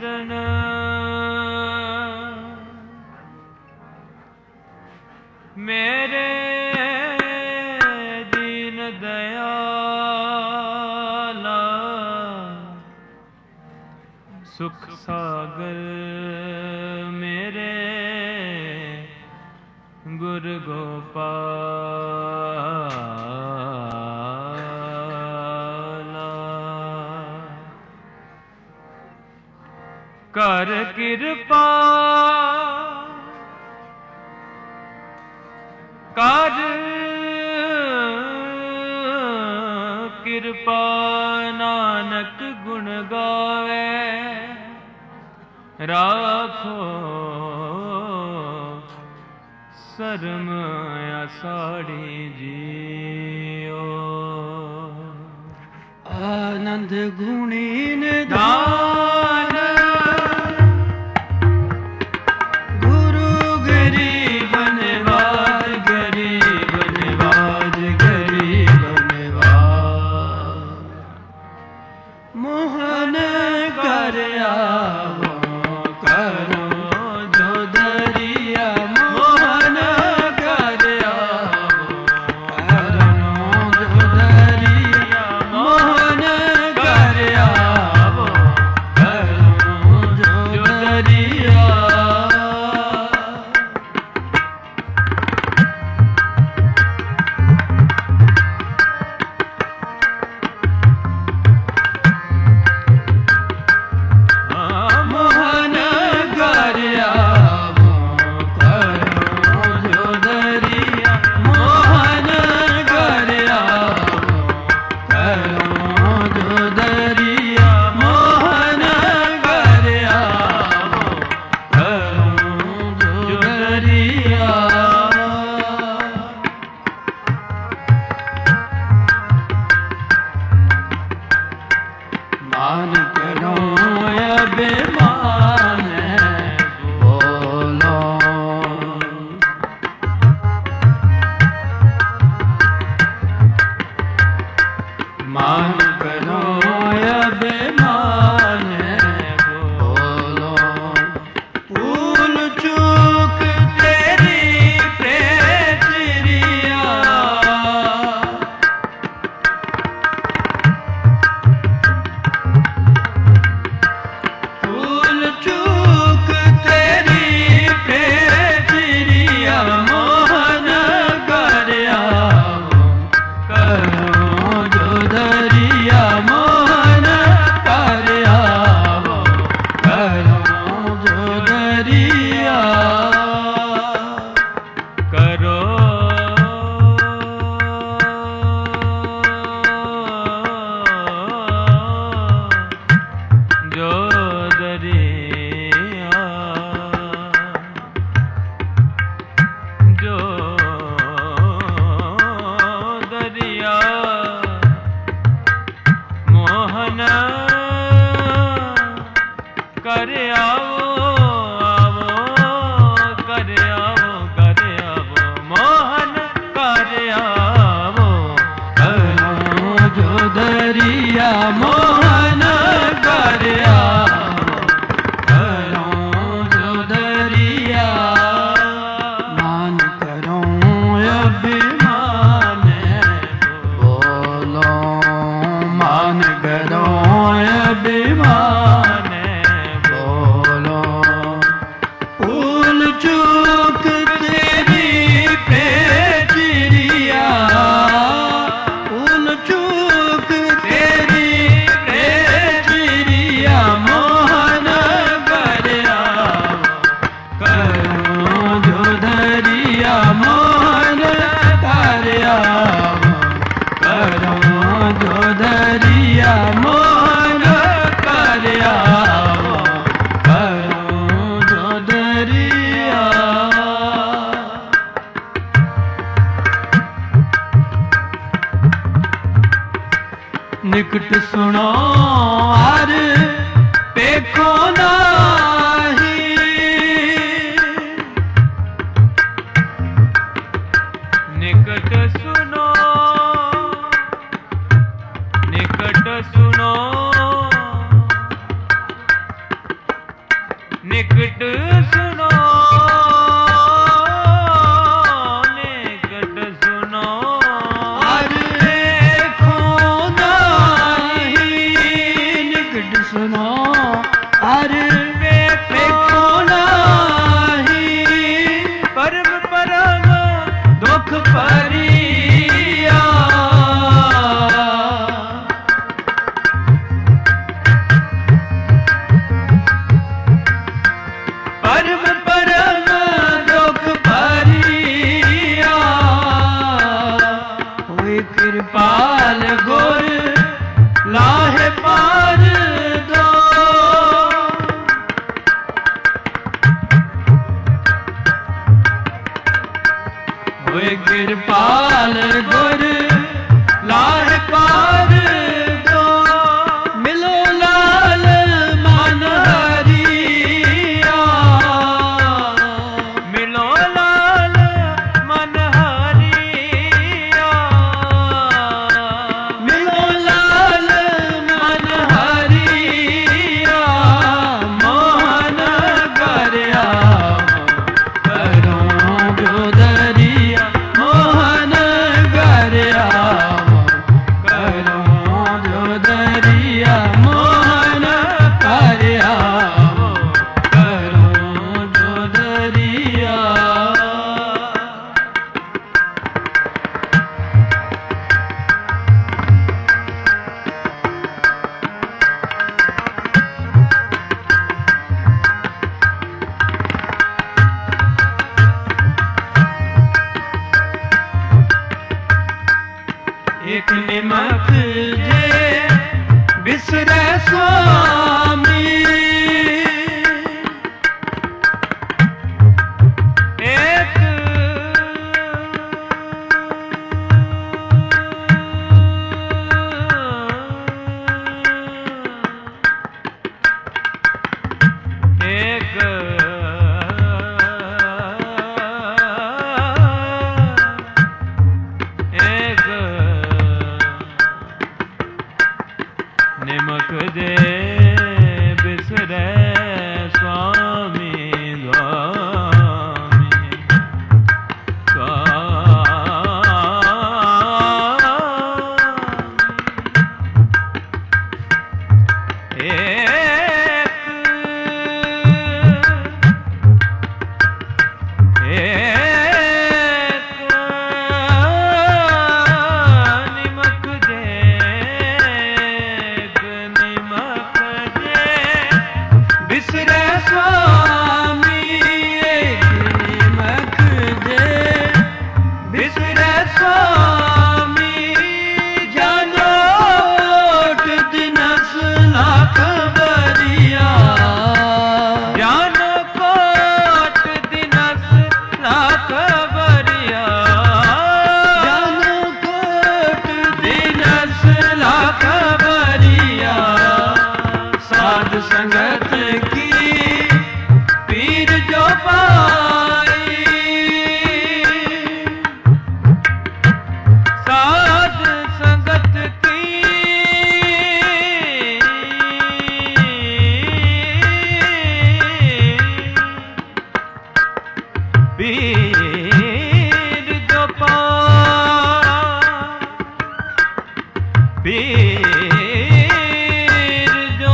शरण मेरे दीन दयाला सुख सागर मेरे गुरु गोपाला कर कृपा कर कृपा नानक गुण गावे राखो शर्म आषाढ़ी जियो आनंद गुणी निधान गुरु गरीब नवाज गरीब नवाज गरीब नवाज मोहन कर आवो करो जो दरिया मोहन कर आवो करो जो दरिया मोहन कर आवो करो जो दरिया मोहन कर आवो करो जो दरिया मोहन कर आवो करो जो दरिया मोहन कर आवो करो जो दरिया मान करो अभिमान बोलो मान करो अभिमान बोलो भूल चूक तेरी प्रेतरिया भूल चूक तेरी प्रेतरिया मोहन कर आवो करो जो दरिया मोहन कर आवो करो जो दरिया करो जो दरिया जो दरिया मोहन कर आवो आवो कर आवो मोहन कर आवो करो जो दरिया मोहन कर आवो करो जो दरिया मान करो अभिमान बोलो मान करो अभिमान बोलो भूल चूक तेरी प्रेतरिया भूल चूक तेरी प्रेतरिया मोहन कर आवो करो जो दरिया मोहन कर आवो करो जो दरिया मोहन कर आवो करो जो दरिया निकट सुनो आर देखो नाही निकट सुनो निकट सुनो निकट सुनो निकट सुनो अरे देखो नहीं निकट सुनो अरे देखो नहीं परम परम दुख परिया परम परम दुख परिया हुई कृपाल गुर लाहे पार दो हुई कृपाल गुर लाहे पार दो मिलो लाल मन हरिया मिलो लाल मन हरिया मिलो लाल मन हरिया मोहन करया करो जो दरिया मोहन करया करो जो दरिया मोहन करया करो जो दरिया एक निमक जे बिसरे स्वामी एक एक एक निमक दे बिसरे स्वामी स्वामी निमक दे बिसरे स्वामी एक निमक दे बिसरे स्वामी जानो ओट दिनस लाख बरिया जानो कोट दिनस लाख बरिया जानो कोट दिनस लाख बरिया साध संगत की पीर जो पाई साध संगत की पीर जो पीर जो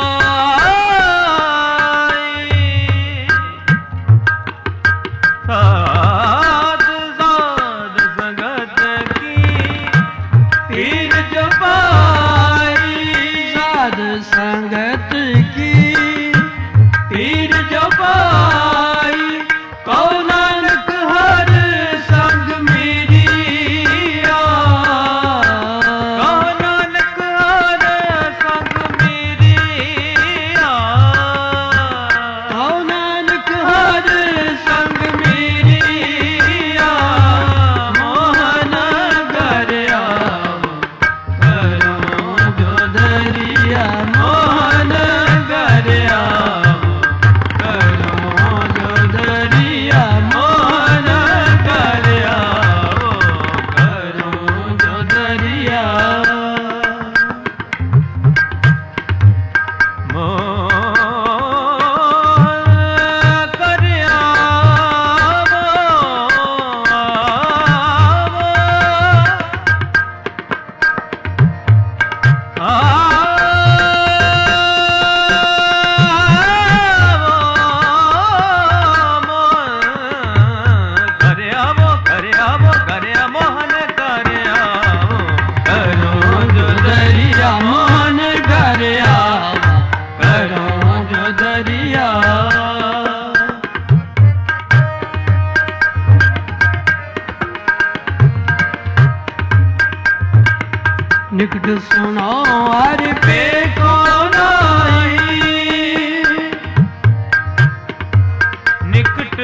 साध साध संगत की पीर जो पाई साध संगत की पीर जो पाई कौ नानक हर संग मेरिया कहो नानक सुनो हर पेखो नाही निकट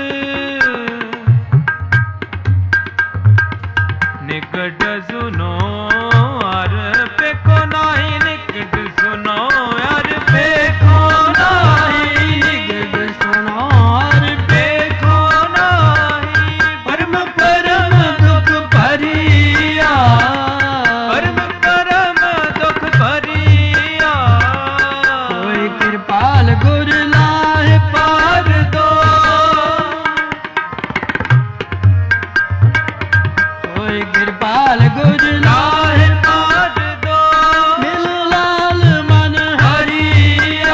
निकट सुनो हर पेखो नाही निकट सुनो हर पेखो नाही निकट सुनो हर पेखो नाही परम परम दुख भरिया परम परम दुख भरिया कोई कृपाल गुर लाहे पार दो कोई कृपाल गुर लाहे पार दो मिल लाल मन हरिया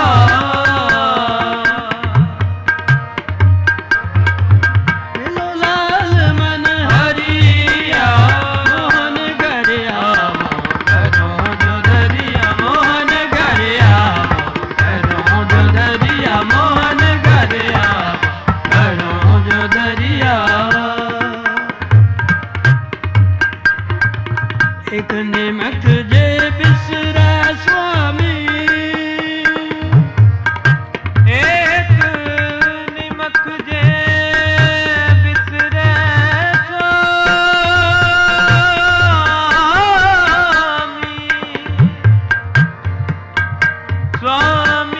मिल लाल मन हरिया मोहन गरिया करो जो दरिया मोहन गरिया करो जो दरिया मोहन गरिया करो जो दरिया एक निमक जे बिसरा स्वामी एक निमक जे बिसरे स्वामी स्वामी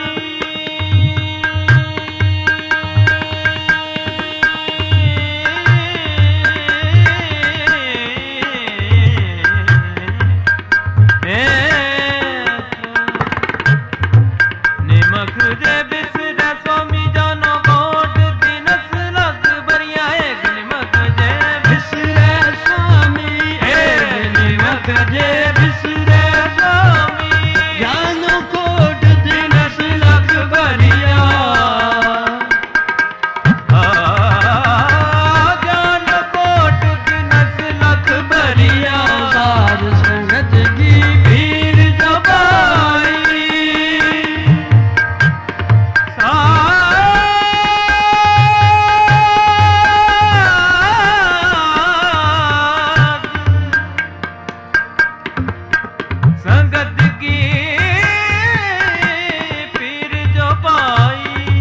निमक जे बिसरे स्वामी जानो गोट दिनस लग बरिया एक निमक जे बिसरे स्वामी एक निमक जे बिसरे स्वामी ज्ञान कोट दिनस लख भरिया ज्ञान कोट दिनस लख भरिया साध संगत की भीड़ जबाई संगत की पीर जो पाई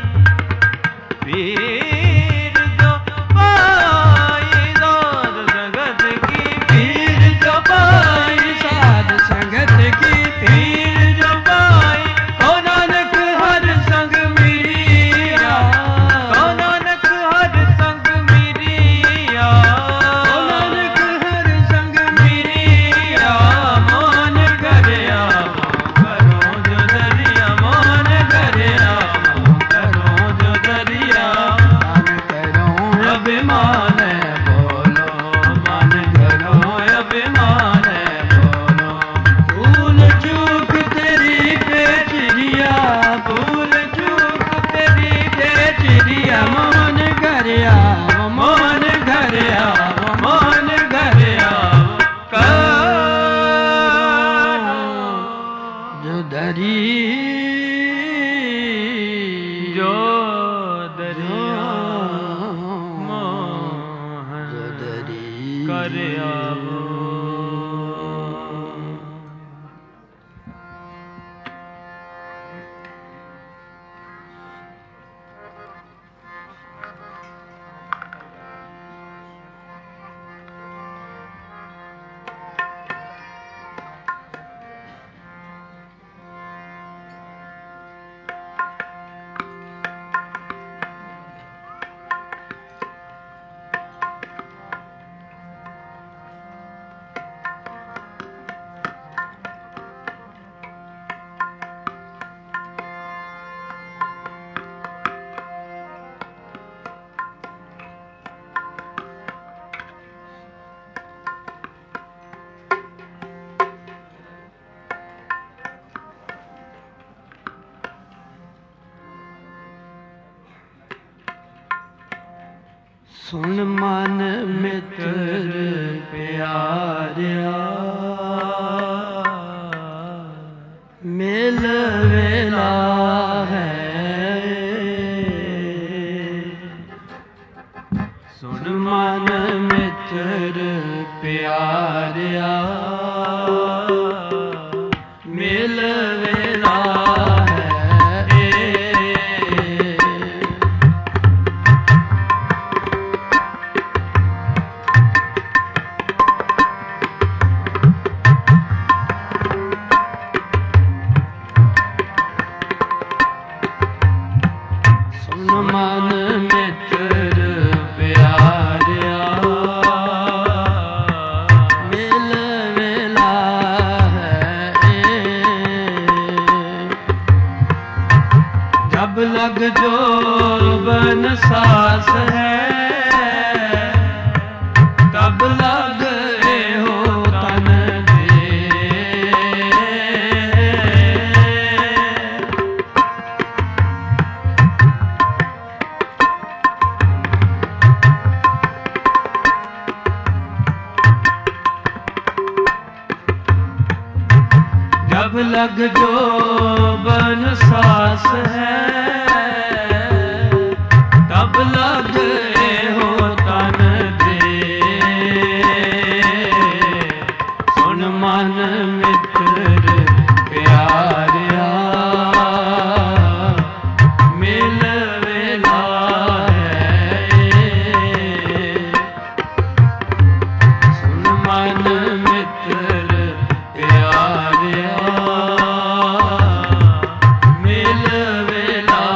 पीर जो पाई साध संगत की पीर जो पाई साध संगत की पीर जो पाई ओ नानक हर संग मिरिया ओ नानक हर संग मिरिया ओ नानक हर संग मिरिया मोहन गरिया करो जो दरिया मोहन गरिया करो जो दरिया मन करो अभिमान बोलो मन करो अभिमान बोलो भूल चूक तेरी बेचरिया भूल चूक तेरी बेचरिया मोहन गरिया मोहन गरिया मोहन गरिया जो दरी जो दरिया मोहन जो दरी कर आवो सुन मन मित्र प्यारिया मेल वेला है सुन मन मित्र प्यारिया लग जोबन सास है, तब लग हो तन दे। जब लग जोबन सास है, तब लग हो तन दे। सुन मन मित्र प्यारिया, मिल वेला है। सुन मन मित्र प्यारिया, मिल वेला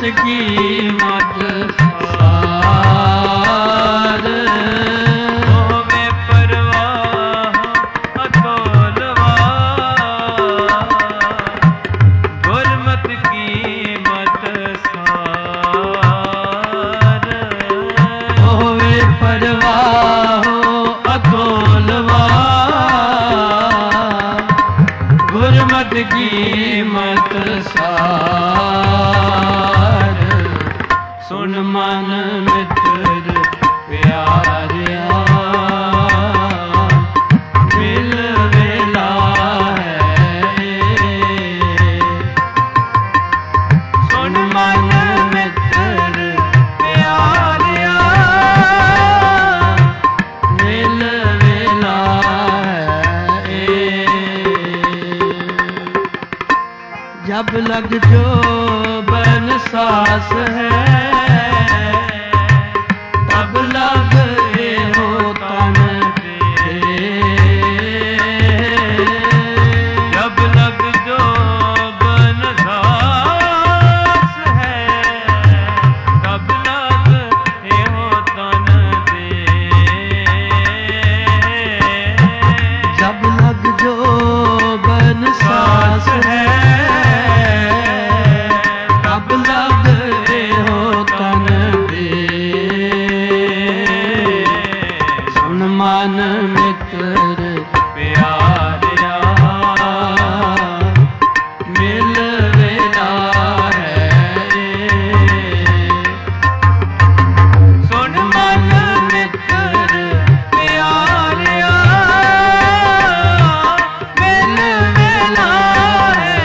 ਕੀ ਮਤ ਸਾਰ ਹੋਵੇ ਪਰਵਾਹ ਅਤੋਲਵਾ ਗੁਰਮਤਿ ਕੀ ਮਤ ਸਾਰ ਹੋਵੇ ਪਰਵਾਹ ਅਤੋਲਵਾ ਗੁਰਮਤਿ ਕੀ ਮਤ ਸਾਰ ਸੁਨ ਮਨ ਮਿੱਤਰ ਪਿਆਰਿਆ ਮਿਲ ਵੇਲਾ ਹੈ ਸੁਨ ਮਨ ਮਿੱਤਰ ਪਿਆਰਿਆ ਮਿਲ ਵੇਲਾ ਹੈ जब लग जो बन सास है तब लग हो तन पे जब लग जो बन सास है तब लग हो तन दे जब लग जो बन सास है तब लग हो तन दे सुन मन मित्र प्यारिया मिल वेला है सुन मन मित्र प्यारिया मिल वेला है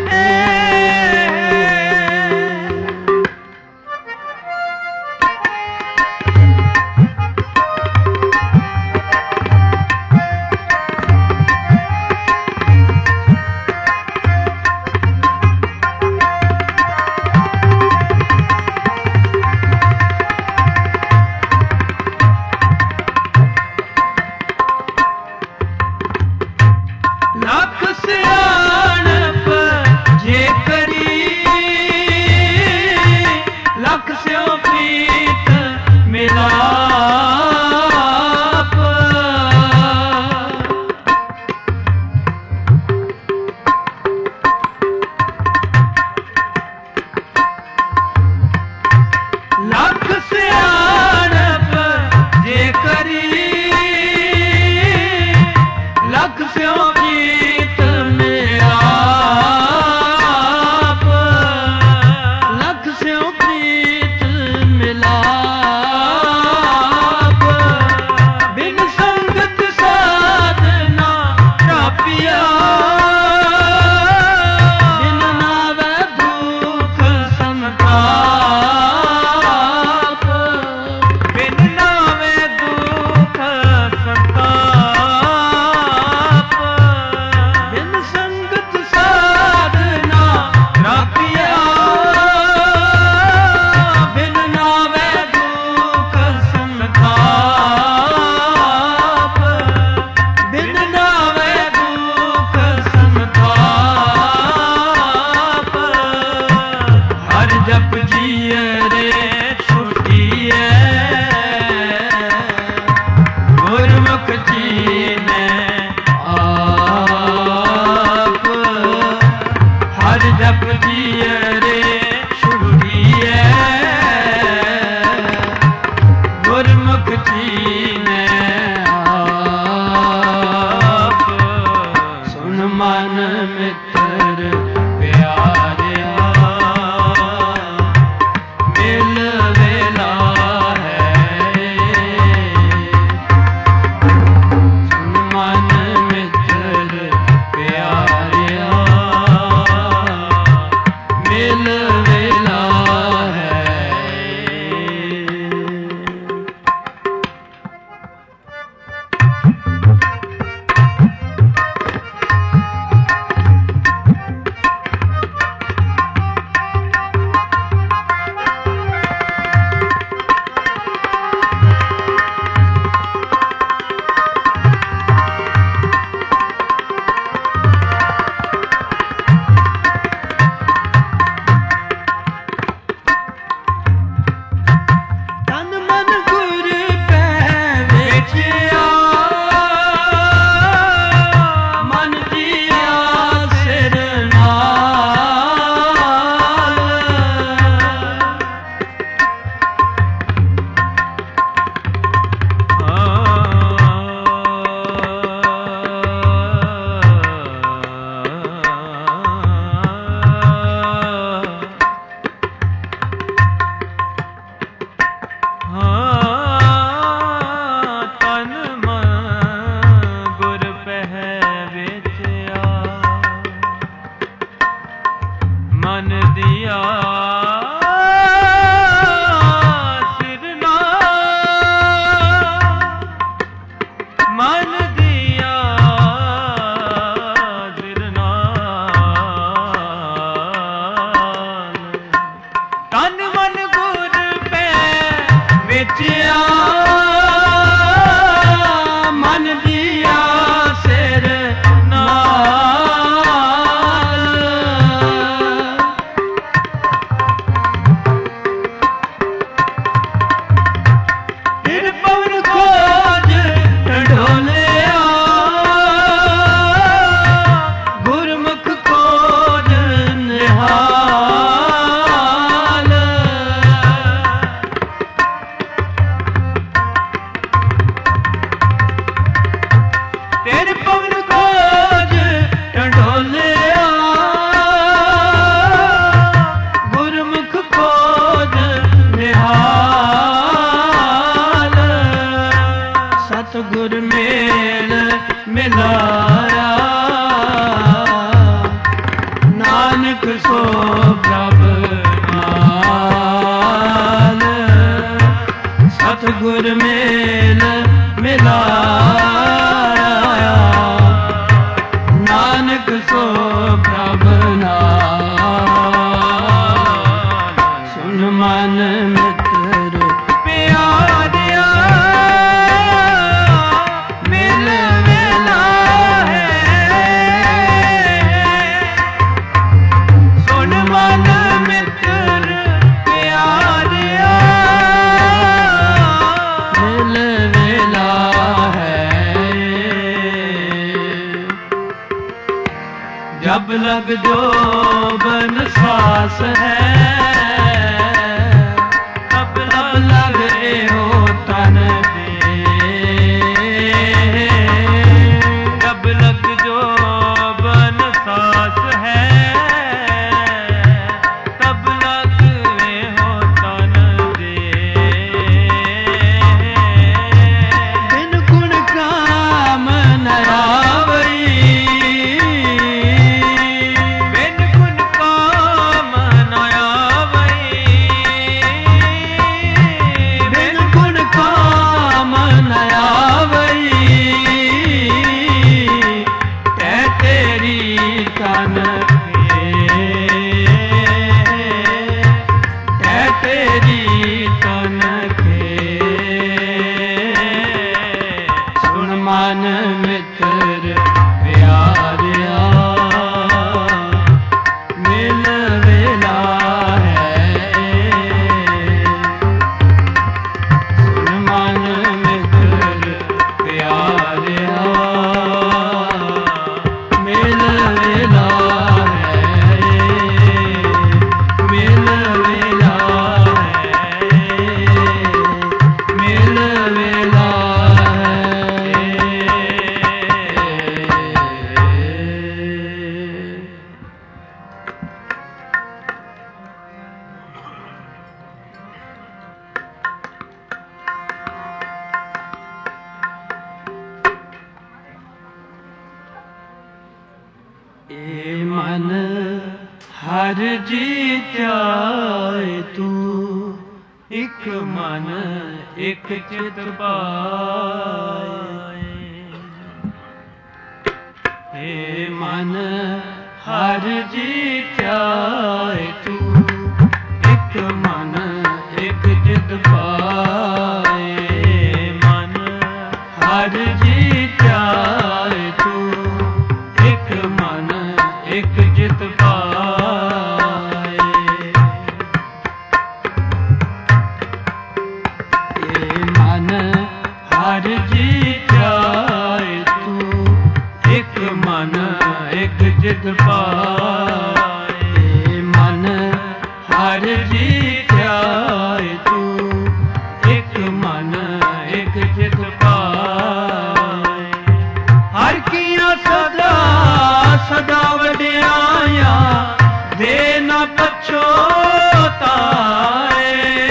लख सियाणप जे करी लख स्यों प्रीत मिलाप लख सियाणप जे करी लख स्यों प्रीत मिलाप लख स्यों प्रीत मिलाप बिन संगत साधना प्रापिया बिन नावे दुख संताप बिन नावे दुख संताप बिन संगत साधना रापिया बिन नावे दुख संताप बिन नावे दुख संताप हर जप जिए रे छुटिए गुरमुख जीने आप हर जप जिए रे छुटिए गुरमुख जीने आप सुन मन मित्र प्यारिया मिल वेला है सुन मन मित्र प्यारिया मिल वेला है ਵੇਚਿਆ ਮਨ ਦਿਆ ਸਿਰ ਨਾਲ ਫਿਰ ਪਵਨ ਖੋਜ ਢੋਲਿਆ ਗੁਰਮੁਖ ਖੋਜ ਨਿਹਾਲ ਤੇਰੇ ਪਵਨ ਖੋਜ ਢੋਲਿਆ ਗੁਰਮੁਖ ਖੋਜ ਨਿਹਾਲ ਸਤਿਗੁਰ ਮੇਲ ਮਿਲਾਇਆ ਨਾਨਕ ਸੋ ਪ੍ਰਭ ਨਾਲ ਸਤਿਗੁਰ ਮੇਲ ਮਿਲਾਇਆ ਨਾਨਕ ਸੋ ਪ੍ਰਭ ਨਾਲ ਸੁਨ ਮਨ ਮਿੱਤਰ ਪਿਆਰਿਆ ਮਿਲ ਮਿਲਾ ਹੈ ਸੁਨ ਮਨ ਮਿੱਤਰ ਪਿਆਰਿਆ ਮਿਲ ਮਿਲਾ ਹੈ ਜਬ ਲਗ ਜੋਬਨ ਸਾਸ ਹੈ ਤਬ ਲਗ ਇਹੋ ਤਨ ਦੇ जब लग जोबन सास है तब लग वे हो तन दे बिन गुण काम न आवई बिन गुण काम न आवई बिन गुण काम न आवई तै तेरी तन तै तेरी तन सुन मन मित्र प्यारिया मिल वेला है सुन मन मित्र प्यारिया मिल वेला है मिल वेला है मिल वेला है ਏ ਮਨ ਹਰ ਜੀਤਿਆ ਤੂੰ एक मन एक चित पाए हे मन हर जीत्या तू एक मन एक जित पाए मन हर जीत्या तू एक मन एक जित पाए हे मन हर जीत्या तू एक मन एक जित पाए मन हर जीत्या तू एक मन एक जित पाए हर किया सदा सदा वड्याया दे न पछोताए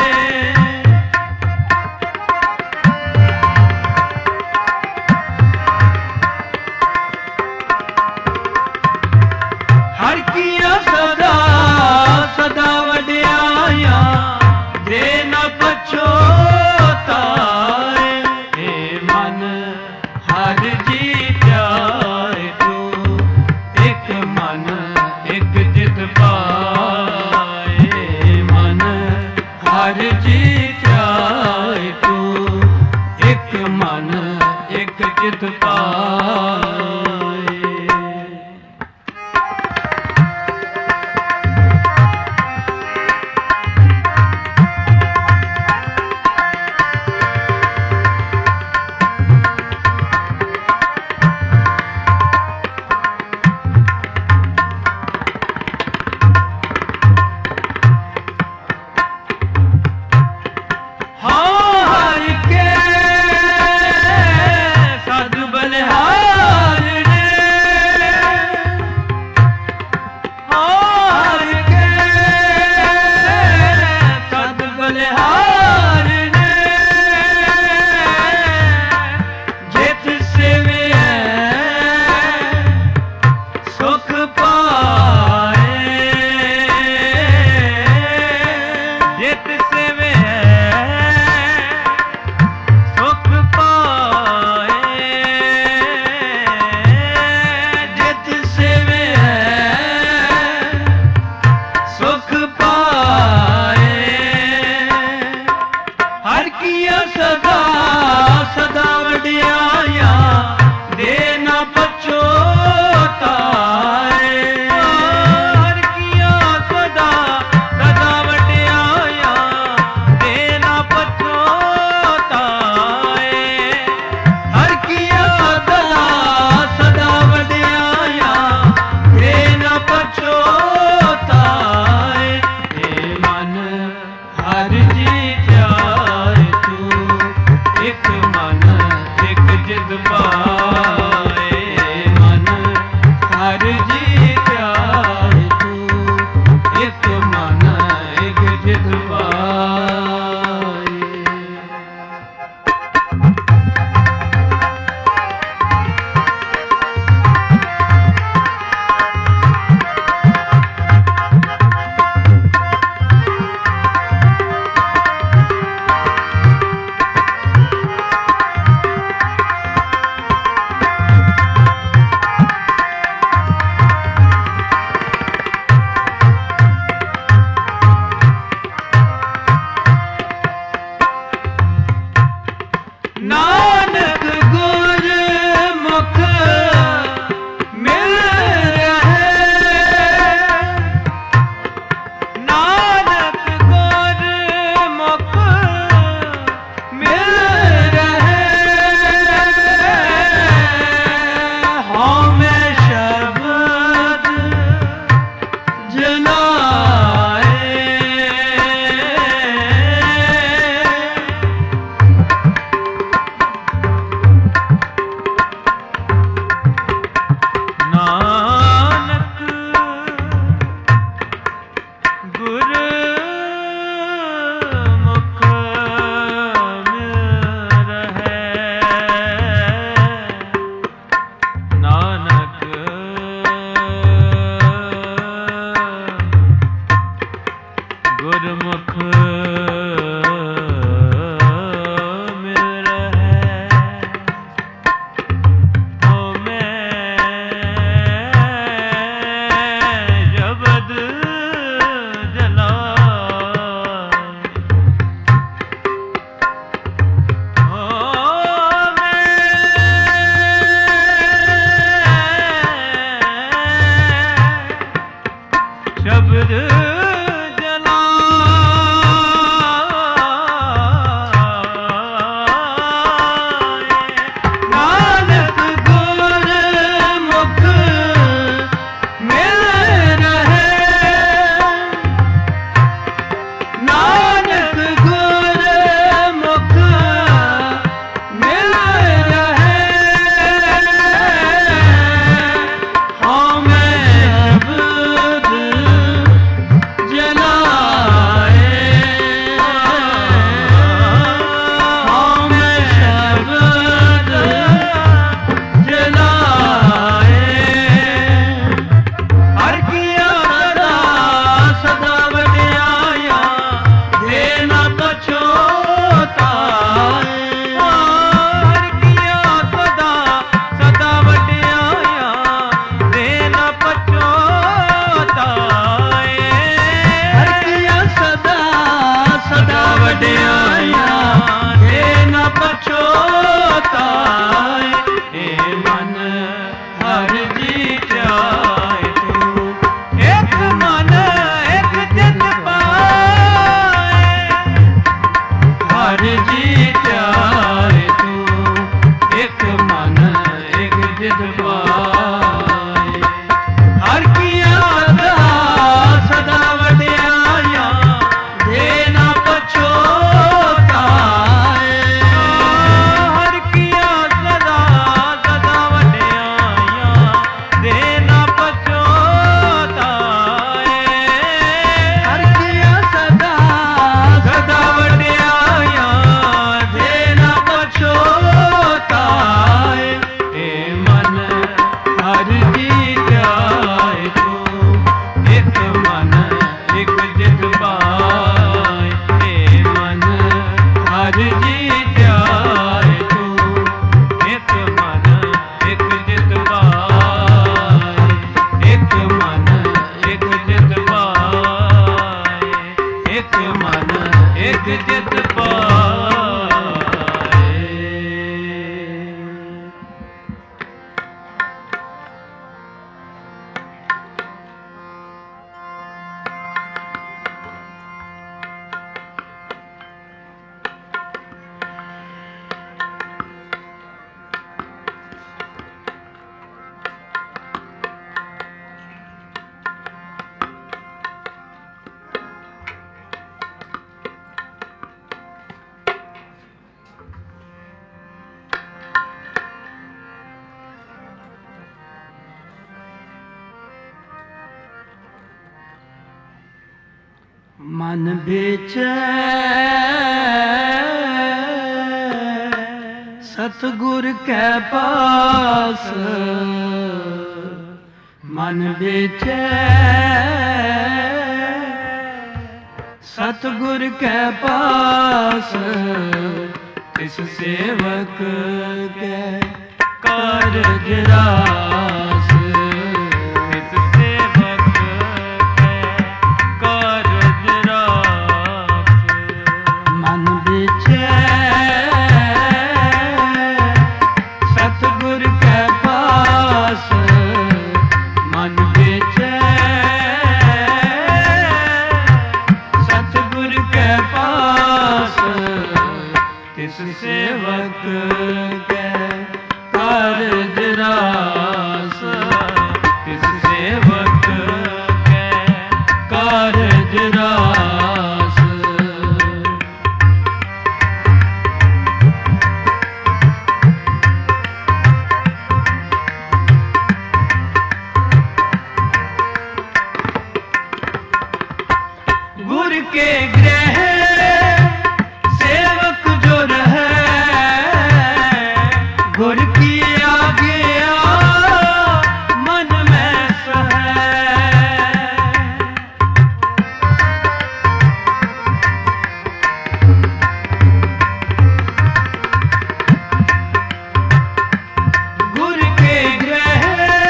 हर किया सदा सदा वड्याया दे न पछोताए हे मन हर जीत्या तू एक मन एक जित पाए मन हर जीत्या ਹਰ ਜੀ ਧਿਆਏ ਤੂੰ, ਇੱਕ ਮਨ ਇੱਕ ਜਿਤ ਪਾਏ। ਮਨ ਹਰ ਜੀ ਧਿਆਏ ਤੂੰ, ਇੱਕ ਮਨ ਇੱਕ ਜਿਤ ਪਾਏ। ਨਾਨਕ ਗੁਰ ਮੁਖ ਮਿਲ ਰਹੇ, ਨਾਨਕ ਗੁਰ ਮੁਖ ਮਿਲ ਰਹੇ। ਹਉ ਮੈਂ ਸ਼ਬਦ ਜਨਾਏ, ਨਾਨਕ ਗੁਰ ਮੁਖ ਮਿਲ ਰਹੇ, ਨਾਨਕ ਗੁਰਮੁਖ ਮਿਲ ਰਹੇ। ਹਉ ਮੈਂ ਸ਼ਬਦ ਜਲਾਏ, ਹਉ ਮੈਂ ਸ਼ਬਦ ਜਲਾਏ। ਨਾਨਕ ਗੁਰ ਮੁਖ ਮਿਲ ਰਹੇ, ਨਾਨਕ ਗੁਰ ਮੁਖ ਮਿਲ ਰਹੇ। ਹਉ ਮੈਂ ਸ਼ਬਦ ਜਲਾਏ, ਹਉ ਮੈਂ ਸ਼ਬਦ ਜਲਾਏ। ਹਰ ਕੀਆ ਸਦਾ ਸਦਾ ਵਡਿਆਈਆਂ, ਦੇ ਨਾ ਪਛੋਤਾਏ। ਹਰ ਕੀਆ ਸਦਾ ਸਦਾ ਵਡਿਆਈਆਂ, ਦੇ ਨਾ ਪਛੋਤਾਏ। ਹਰ ਕੀਆ ਸਦਾ ਸਦਾ ਵਡਿਆਈਆਂ, ਦੇ ਨਾ ਪਛੋਤਾਏ। ਏ ਮਨ ਹਰ ਜੀ ਧਿਆਏ ਤੂੰ, ਇੱਕ ਮਨ ਇੱਕ ਜਿਤ ਪਾਏ। ਹਰ ਜੀ ਧਿਆਏ ਤੂੰ, ਇੱਕ ਮਨ ਇੱਕ ਜਿਤ ਪਾਏ। ਹਰ ਕੀਆ ਸਦਾ ਸਦਾ ਵਡਿਆਈਆਂ, ਦੇ ਨਾ ਪਛੋਤਾਏ। ਹਰ ਕੀਆ ਸਦਾ ਸਦਾ ਵਡਿਆਈਆਂ, ਦੇ ਨਾ ਪਛੋਤਾਏ। ਹਰ ਕੀਆ ਸਦਾ ਸਦਾ ਵਡਿਆਈਆਂ, ਦੇ ਨਾ ਪਛੋਤਾਏ। ਏ ਮਨ ਹਰ ਜੀ ਧਿਆਏ ਤੂੰ, ਇੱਕ ਮਨ ਇੱਕ ਜਿਤ ਪਾਏ। ਏ ਮਨ ਹਰ ਜੀ ਧਿਆਏ ਤੂੰ, ਇੱਕ ਮਨ ਇੱਕ ਜਿਤ ਪਾਏ। ਇੱਕ ਮਨ ਇੱਕ ਜਿਤ ਪਾਏ, ਇੱਕ ਮਨ ਇੱਕ ਜਿਤ ਪਾਏ। मन बेचे सतगुर के पास, मन बेचे सतगुर के पास, इस सेवक के कारज रास, इस सेवक के कारज रास। मन बेचे सतगुर के पास, मन बेचे सतगुर के पास, इस सेवक के कारज रास, इस सेवक के कारज रास। गुर के ग्रह सेवक जो रहे, गुर की आज्ञा मन में सहे। गुर के ग्रह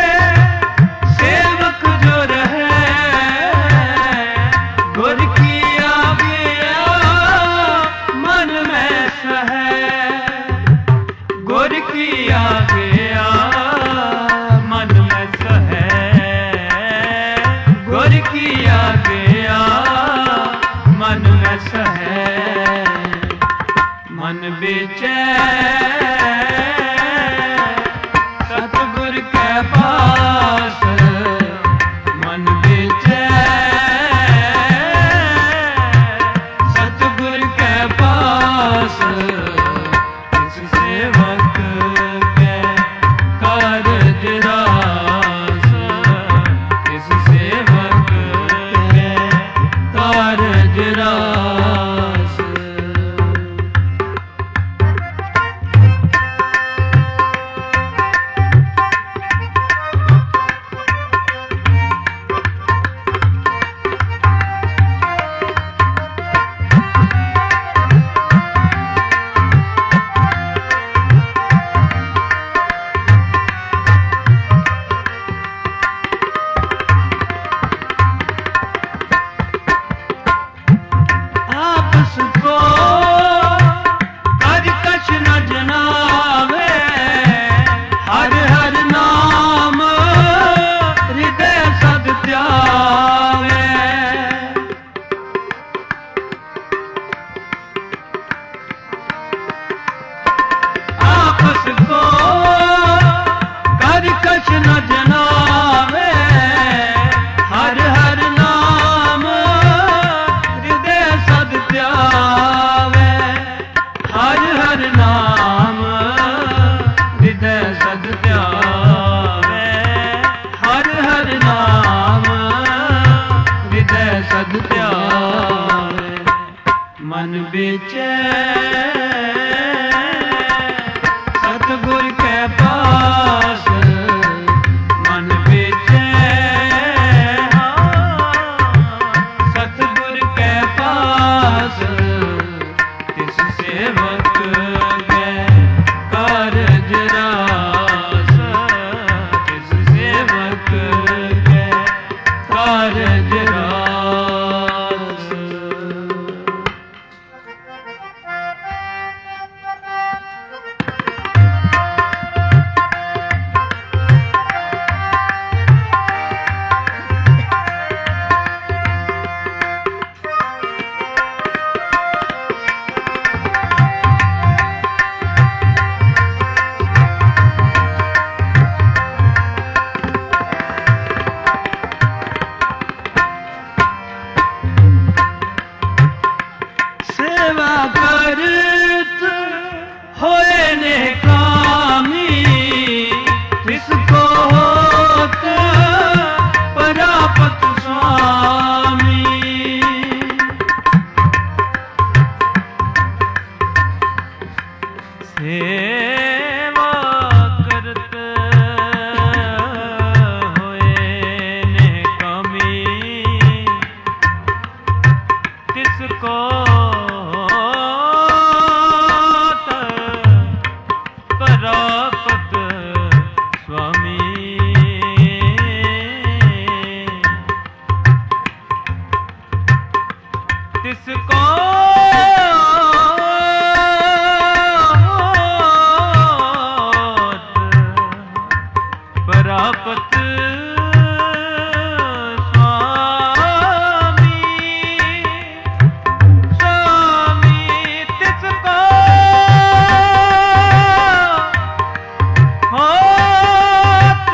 सेवक जो रहे, गुर की आज्ञा मन में सहे। गुर की आज्ञा मन में सहे, गुर की आज्ञा मन में सहे। मन बेचे सतगुर के पास, मन बेचे सतगुर के पास, इस सेवक के कारज रास, इस सेवक के कारज रास। आपस को कर्कश न जनावे, हर हर नाम हृदय सद त्यावे। आपस को कर्कश न जनावे, हर हर नाम हृदय सद त्यावे। हर हर नाम हृदय सद त्यावे, हर हर नाम हृदय सद त्यावे। मन बेचे सतगुर के पास, मन बेचे सतगुर के पास, इस सेवक के कारज रास, इस सेवक के कारज रास। सेवा करत होए ने कमी तिसको परापत स्वामी तिसको परापत स्वामी स्वामी तिसको होत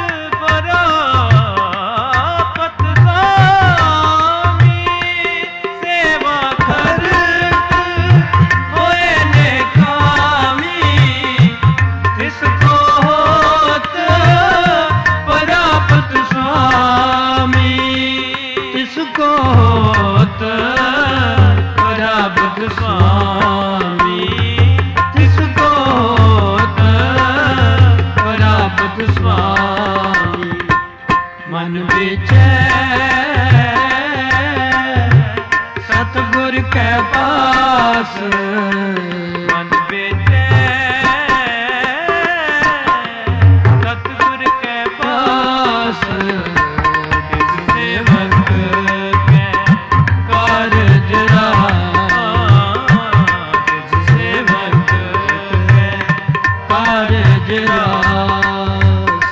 परापत स्वामी सेवा करत होए ने कामी तिसको होत परापत स्वामी तिसको होत परापत स्वामी तिसको होत परापत स्वामी मन विचै सतगुर के पास मन बेचे सतगुर के पास किस सेवक के कारज किस सेवक के कारज रास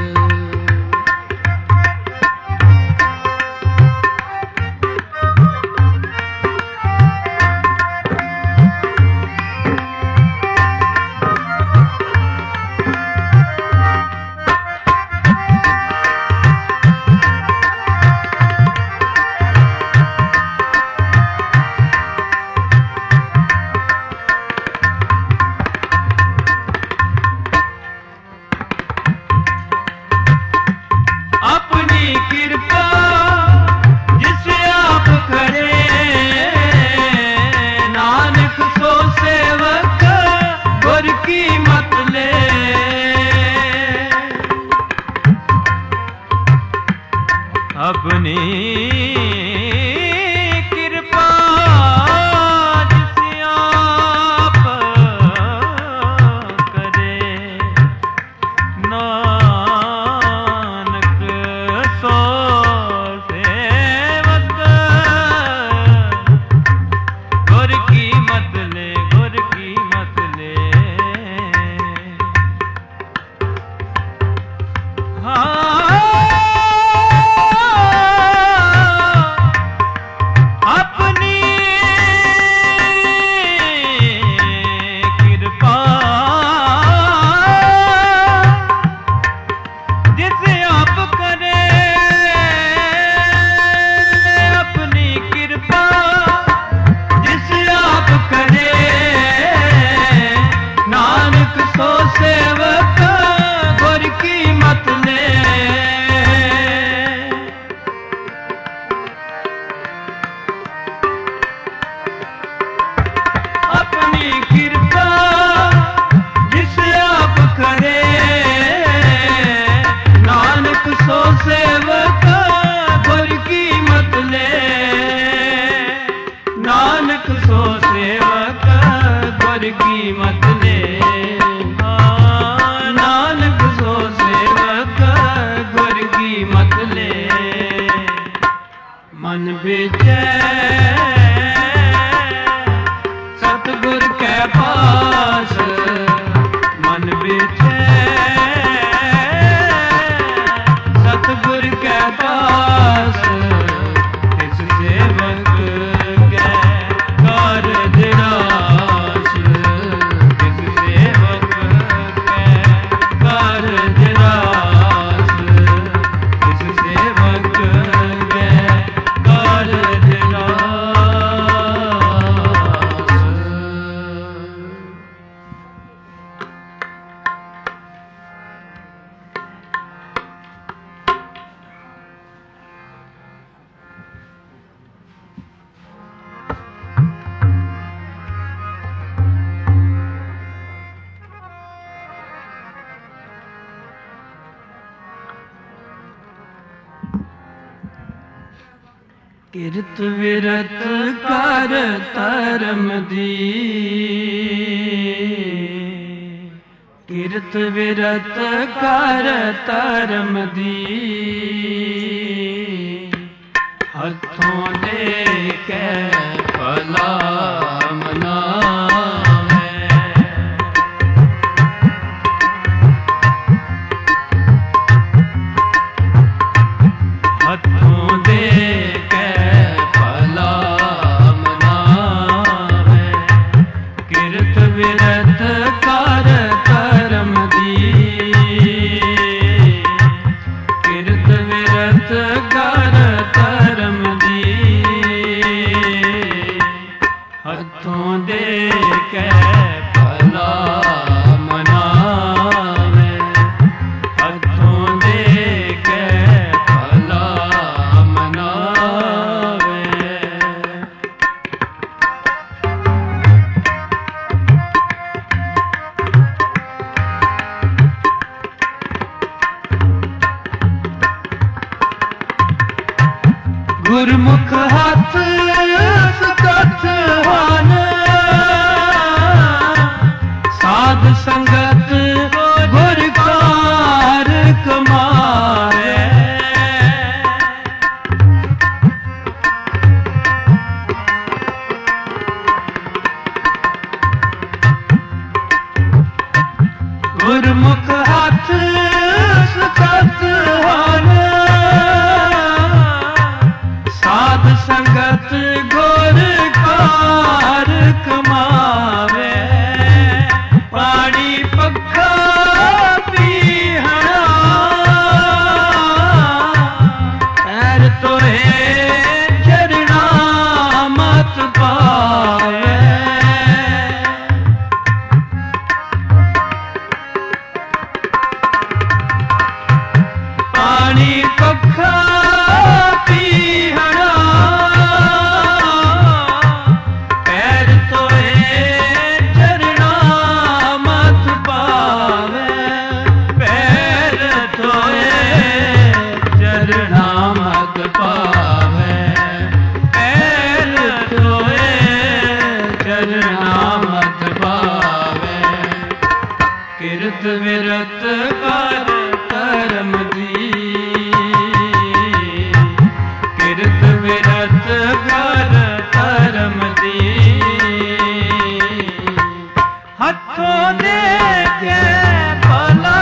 अपनी कृपा जिसे आप करे नानक सो सेवक गुर की मत ले अपनी कृपा जिसे आप करे नानक सो सेवक गुर की मत ले गुर की मत ले अपनी कृपा जिसे आप करे अपनी कृपा जिसे आप करे नानक सो सेवक गुर की मत ले अपनी कृपा जिसे आप करे नानक सो सेवक गुर की मत ले नानक सो सेवक गुर की मत ले नानक सो सेवक गुर की मत ले मन विचै सतगुर के पास मन विचै सतगुर के पास किस सेवक के कारज रास ਕਿਰਤ ਵਿਰਤ ਕਰ ਧਰਮ ਦੀ, ਕਿਰਤ ਵਿਰਤ ਕਰ ਧਰਮ ਦੀ, ਹੱਥੋਂ ਦੇ ਕੇ ਭਲਾ ਮਨਾਵੇ। ਹੱਥੋਂ ਦੇ ਕੇ ਭਲਾ ਮਨਾਵੇ, ਕਿਰਤ ਵਿਰਤ ਕਰ ਧਰਮ ਦੀ, ਕਿਰਤ ਵਿਰਤ ਕਰ ਧਰਮ ਦੀ, ਹੱਥੋਂ ਦੇ ਕੇ ਭਲਾ ਮਨਾਵੇ, ਹੱਥੋਂ ਦੇ ਕੇ ਭਲਾ ਮਨਾਵੇ। ਗੁਰਮੁਖ ਹੱਥ ਸਤਤ ਹਨ, ਸਾਧ ਸੰਗਤ ਗੁਰ ਕਾਰ ਕਮਾਵੇ। ਗੁਰਮੁਖ ਹੱਥ ਸਤਤ ਹਨ, ਸਾਧ ਸੰਗਤ ਗੁਰ ਕਾਰ ਕਮਾਵੇ। ਪਾਣੀ ਪੱਖਾ ਪੀਹਣਾ, ਪੈਰ ਧੋਏ ਚਰਣਾ ਮਤ ਪਾਵੇ। ਪਾਣੀ ਪੱਖਾ ਪੀਹਣਾ, ਪੈਰ ਧੋਏ ਚਰਣਾ ਮਤ ਪਾਵੇ। ਪੈਰ ਧੋਏ ਚਰਣਾ ਮਤ ਪਾਵੇ, ਪੈਰ ਧੋਏ ਚਰਣਾ ਮਤ ਪਾਵੇ। ਕਿਰਤ ਵਿਰਤ ਕਰ ਧਰਮ ਦੀ, ਕਿਰਤ ਵਿਰਤ ਕਰ ਧਰਮ ਦੀ, ਹੱਥੋਂ ਦੇ ਕੇ ਭਲਾ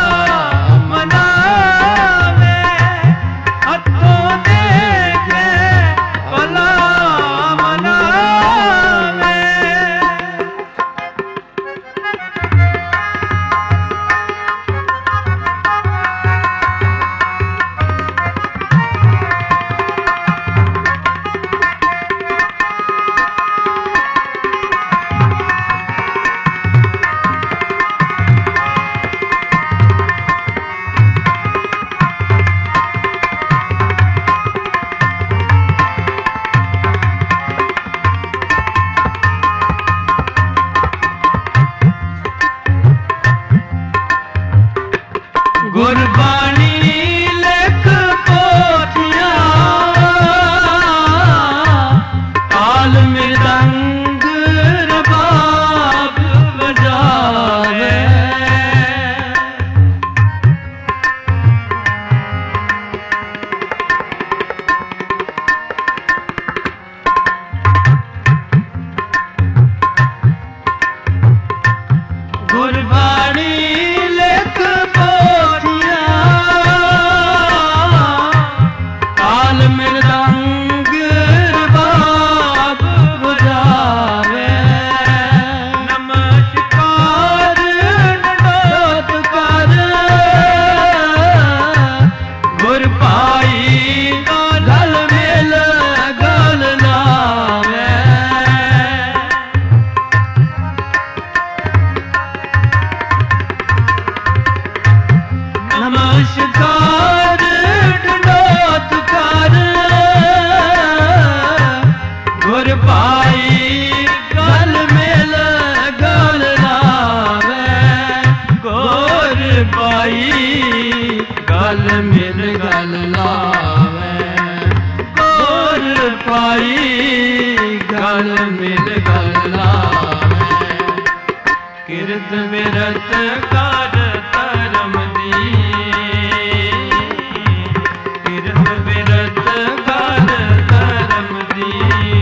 ਮਨਾਵੇ, ਹੱਥੋਂ ਦੇ ਕੇ ਭਲਾ ਮਨਾਵੇ। ਗੁਰਬਾਣੀ ਲਿਖ ਪੋਥੀਆਂ, ਤਾਲ ਮਿਰਦੰਗ ਰਬਾਬ ਵਜਾਵੇ। ਗੁਰਬਾਣੀ ਲਿਖ ਤਾਲ ਮਿਰਦੰਗ ਰਬਾਬ ਵਜਾਵੇ। ਨਮਸਕਾਰ ਡੰਡੋਤ ਕਰ ਗੁਰ ਭਾਈ, ਗਲ ਮਿਲ ਗਲ ਲਾਵੇ। ਨਮਸਕਾਰ ਡੰਡੋਤ ਕਰ ਗੁਰ ਭਾਈ, ਗਲ ਮਿਲ ਗਲ ਲਾਵੇ। ਗੁਰ ਭਾਈ ਗਲ ਮਿਲ ਗਲ ਲਾਵੇ। ਗੁਰ ਭਾਈ किरत विरत कर धर्म दी, किरत विरत कर धर्म दी।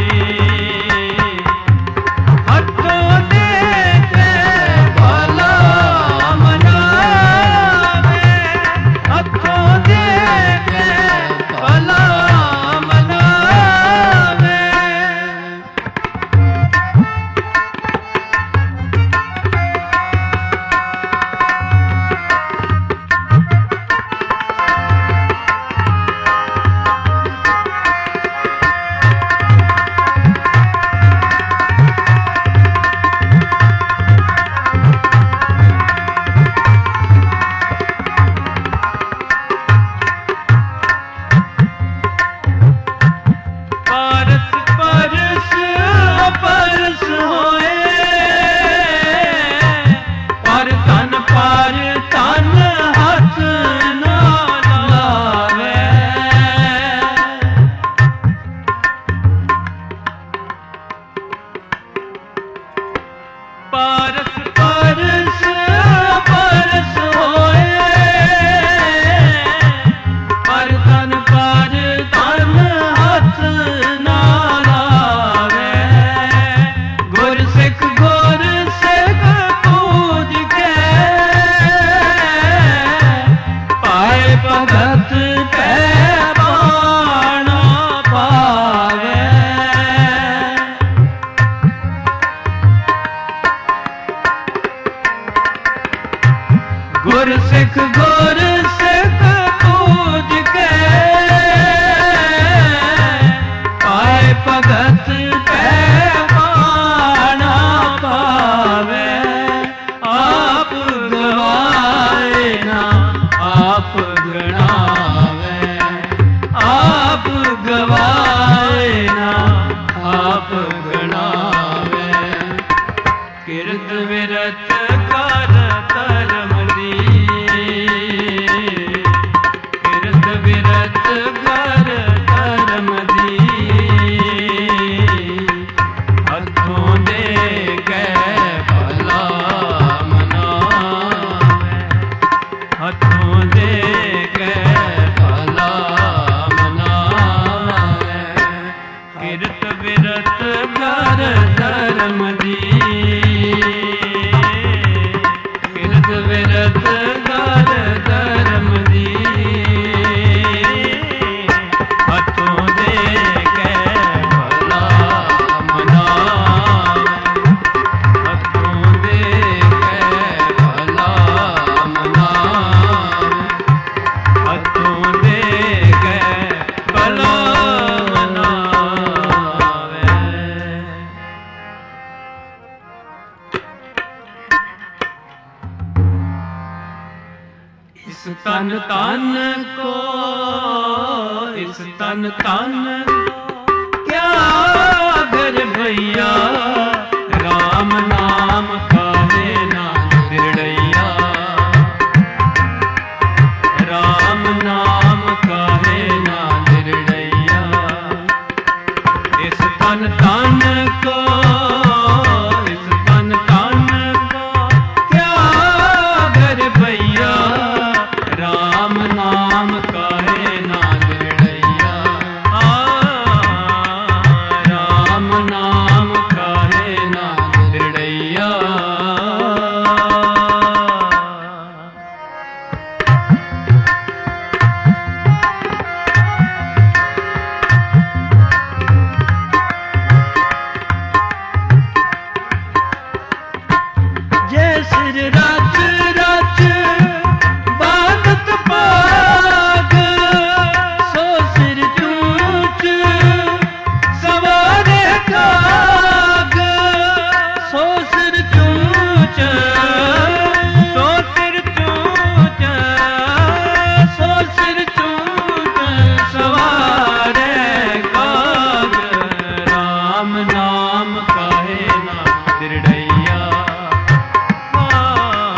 हथों दे के भला मनावे, हथों दे के भला मनावे। गुर सिख पूज के पाए भगत पैमाना पावे। आप गवाए ना आप गणावे, आप गवाए ना आप गणावे। किरत विरत कर धर्म दी, किरत विरत कर धर्म दी। हथों दे के भला मनावे, हथों दे के भला मनावे। किरत विरत कर धर्म दी, विरत कर धर्म दी। हथों दे के भला मनावे, हथों दे के भला मनावे, हथों दे के भला मनावे। इस तन तन को, इस तन तन क्या कर भैया। राम नाम काहे ना दिरड़ैया, राम नाम काहे ना दिरड़ैया। इस तन तन को, इस तन तन को क्या कर भैया। राम नाम काहे ना दिरड़ैया, राम नाम काहे ना दिरड़ैया। जय श्री राज राज बागत पाग, सो सिर चूच सवारे काग। सो सिर चूच, सो सिर चूच, सो सिर चूच सवारे काग। राम नाम काहे ना दिरड़ैया,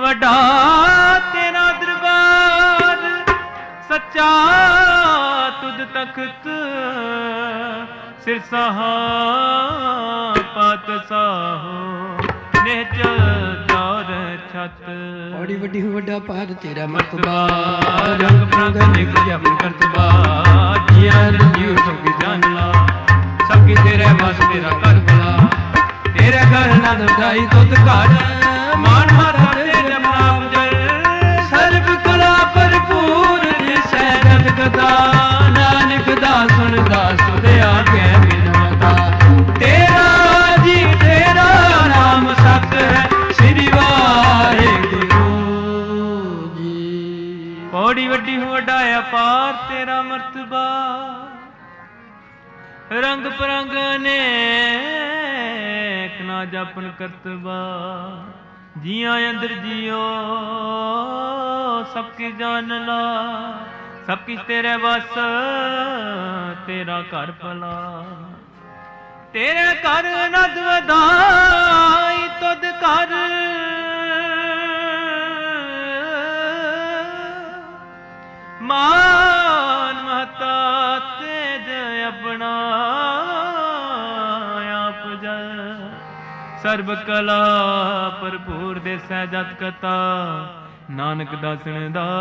ਵੱਡਾ ਤੇਰਾ ਦਰਬਾਰ ਸੱਚਾ ਤੁਧ ਤਖਤ ਸਿਰਸਾਹਾ ਪਾਤਸ਼ਾਹ ਨਿਹਚਲ ਚੌਰ ਛਤ ਬੜੀ ਵੱਡੀ ਵੱਡਾ ਪਾਰ ਤੇਰਾ ਮਰਤਬਾ ਰੰਗ ਪ੍ਰੰਗ ਨਿਕ ਜਪ ਕਰਤਬਾ ਜੀਆਂ ਜੀਉ ਸਭ ਜਾਨ ਲਾ ਸਭ ਕੀ ਤੇਰੇ ਵਾਸ ਤੇਰਾ ਕਰ ਭਲਾ ਤੇਰੇ ਘਰ ਨੰਦ ਢਾਈ ਤੁਧ ਘਰ ਮਾਨ ਮਾਤਾ ਤੇ ਜਪਨਾਮ ਜਲ ਸਰਬ ਕਲਾ ਭਰਪੂਰ ਜਿਸੈ ਜਗਤ ਦਾ ਨਾਨਕ ਦਾ ਸੁਣਦਾ ਸੁਧਿਆ ਕੇ ਬਿਨਵਤਾ ਤੇਰਾ ਜੀ ਤੇਰਾ ਨਾਮ ਸਤ ਹੈ ਸ੍ਰੀ ਵਾਹਿਗੁਰੂ ਜੀ ਪੌੜੀ ਵੱਡੀ ਵੱਡਾ ਅਪਾਰ ਤੇਰਾ ਮਰਤਬਾ ਰੰਗ ਪਰੰਗ ਅਨੇਕ ਨਾ ਜਪਨ ਕਰਤਬਾ ਜੀਆਂ ਅੰਦਰ ਜਿਉ ਸਭ ਕੀ ਜਾਨ ਲਾ ਸਭ ਕੀ ਤੇਰੇ ਵਸ ਤੇਰਾ ਘਰ ਭਲਾ ਤੇਰੇ ਘਰ ਨਦ ਵਧਾਈ ਤੁਧ ਘਰ ਮਾਨ ਮਹਤਾ ਤੇਜ ਆਪਣਾ ਆਪ ਜਲ ਸਰਬ ਕਲਾ ਭਰਪੂਰ ਦੇ ਸਹਿਜਤ ਕਤਾ ਨਾਨਕ ਦਾਸਣ ਦਾਸ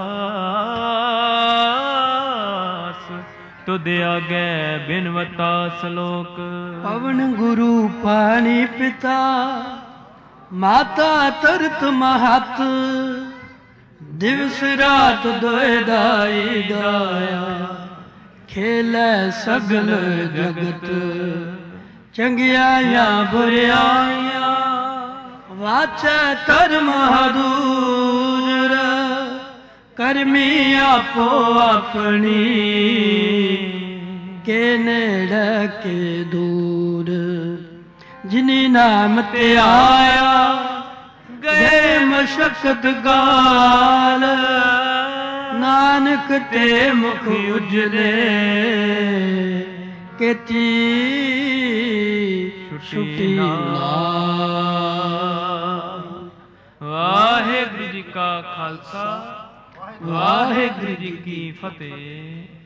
ਤੁਧ ਆਗੇ ਬਿਨਵਤਾ ਸਲੋਕ ਪਵਨ ਗੁਰੂ ਪਾਣੀ ਪਿਤਾ ਮਾਤਾ ਤਰਤ ਮਹਤ ਦਿਵਸ ਰਾਤ ਦੋਇ ਦਾਈ ਦਾਇਆ ਖੇਲੇ ਸਗਲ ਜਗਤ ਚੰਗਿਆਈਆਂ ਬੁਰਿਆਈਆਂ ਵਾਚੈ ਧਰਮ ਹਦੂਰ ਕਰਮੀ ਆਪੋ ਆਪਣੀ ਕੇ ਨੇੜੇ ਕੇ ਦੂਰ ਜਿਨੀ ਨਾਮ ਤੇ ਆਇਆ ਗਏ ਮਸ਼ਕਤ ਗਾਲ ਨਾਨਕ ਤੇ ਮੁਖ ਉਜਲੇ ਕੀਤੀ ਛੁਟੀ ਨਾਮ ਵਾਹਿਗੁਰੂ ਜੀ ਕਾ ਖਾਲਸਾ ਵਾਹਿਗੁਰੂ ਜੀ ਕੀ ਫਤਿਹ।